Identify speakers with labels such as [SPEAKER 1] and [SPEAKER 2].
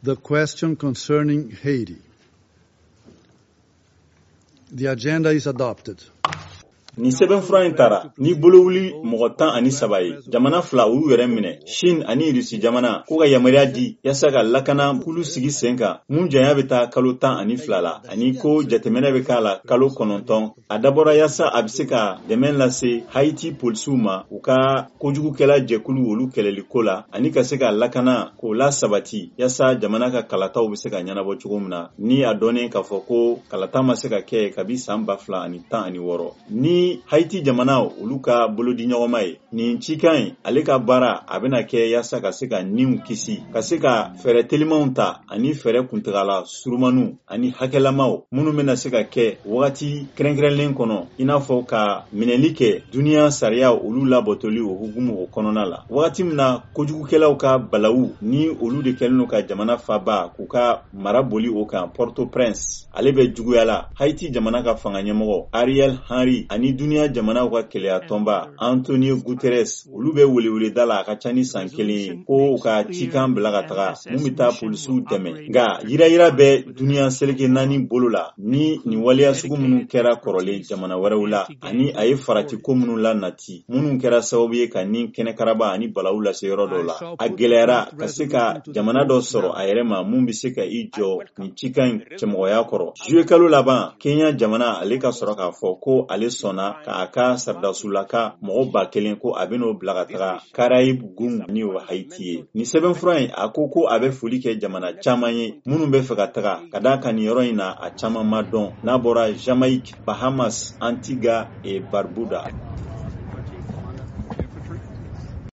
[SPEAKER 1] the question concerning Haiti. The agenda is adopted.
[SPEAKER 2] Ni sɛbɛn fura in tara ni bolowuli mɔgɔ 13 ye jamana fila u yɛrɛ minɛ Chine ani Russie jamana ko ka yamaruya di yasa ka lakana kulu sigi sen kan mun janya bɛ taa kalo 12 la ani ko jateminɛ bɛ k'a la kalo 9 a dabɔra yasa a bɛ se ka dɛmɛ lase Haiti polisiw ma u ka kojugukɛla jɛkulu olu kɛlɛliko la ani ka se ka lakana k'o la sabati yasa jamana ka kalataw bɛ se ka ɲɛnabɔ cogo min na ni a dɔnnen k'a fɔ ko kalata ma se ka kɛ kabi san 2016 ni Haiti jamana olu ka bolodi ɲɔgɔnma ye nin cikan ale ka baara a bɛna kɛ yasa ka se ka niw kisi ka se ka fɛɛrɛ telimanw ta ani fɛɛrɛ kuntagala surumanu ani hakɛlamaw minnu bɛna se ka kɛ wagati kɛrɛnkɛrɛnlen kɔnɔ i n'a fɔ ka minɛli kɛ duniya sariya olu labɔtɔli o hukumu o kɔnɔna la wagati min na kojugukɛlaw ka balawu ni olu de kɛlen no ka jamana faba k'u ka mara boli o kan Port-au-Prince ale bɛ juguya la Haiti jamana ka fanga ɲɛmɔgɔ Ariel Henry ani duniya jamana ka kɛlɛya tɔnba Antonio Guterres olu bɛ weleweleda la a ka ca ni san 1 ye ko u ka cikan bila ka taga mun bɛ taa polisiw dɛmɛ nka yirayira bɛ duniya seleke 4 bolo la ni nin waleya sugu minnu kɛra kɔrɔlen jamana wɛrɛw la ani a ye farati ko minnu la nati minnu kɛra sababu ye ka ni kɛnɛkaraba ani balawu lase yɔrɔ dɔw la a gɛlɛyara ka se ka jamana dɔ sɔrɔ a yɛrɛ ma mun bɛ se ka i jɔ nin cikan cɛmɔgɔya kɔrɔ juillet kalo laban Kenya jamana ale ka sɔrɔ k'a fɔ ko ale sɔnna ka ka sardasulaka mɔgɔ 1000 ko a bɛn'o bila ka taga Caraïbe gun ni o Haiti ye ni sɛbɛnfura in a ko a bɛ foli kɛ jamana caman ye minnu bɛ fɛ ka taga ka da kan ni yɔrɔ in na a caman ma dɔn n'a bɔra Jamaïque, Bahamas, Antigua et Barbuda.